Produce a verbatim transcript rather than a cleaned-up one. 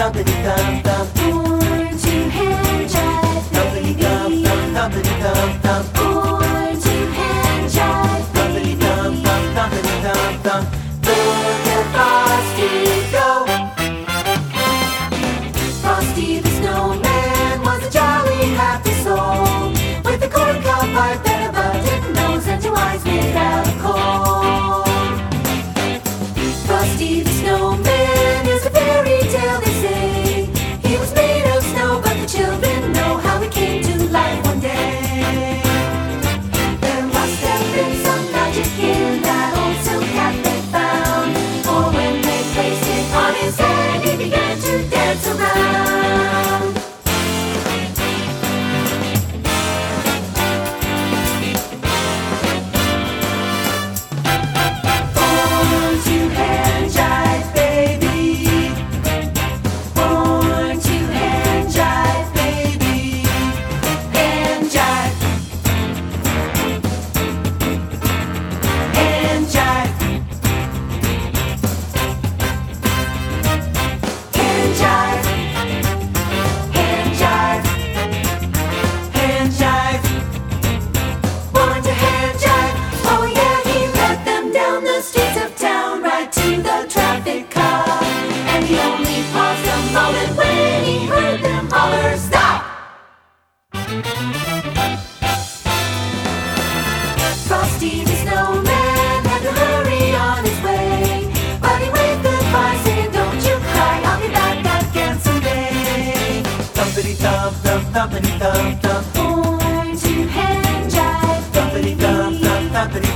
thumpity thump thump. Born to hand jive, Thumpity thump thump, thumpity thump thump. Born to hand jive, Thumpity thump thump, thumpity thump thump. Look at Frosty go! Frosty the snowman was a jolly, happy soul, with a corncob pipe and a button nose and two eyes made out of coal. Frosty the snowman is a fairy tale, they say. He was made of snow, but the children know how he came to life one day. There must have been some magic in that old silk hat they found, for when they placed it on his head, he began to dance around. Born to hand jive, baby. Born to hand jive, baby. Hand jive. Hand jive. Hand jive. Hand jive. Hand jive. Born to hand jive. Oh yeah, he led them down the streets of town, right to the traffic cop. And he only paused a moment when he heard them holler, "Stop!" Frosty the snowman had to hurry on his way, but he waved goodbye, saying, "Don't you cry, I'll be back again someday." Thumpity thump thump, thumpity thump thump. Born to hand jive, Thumpity thump thump, thumpity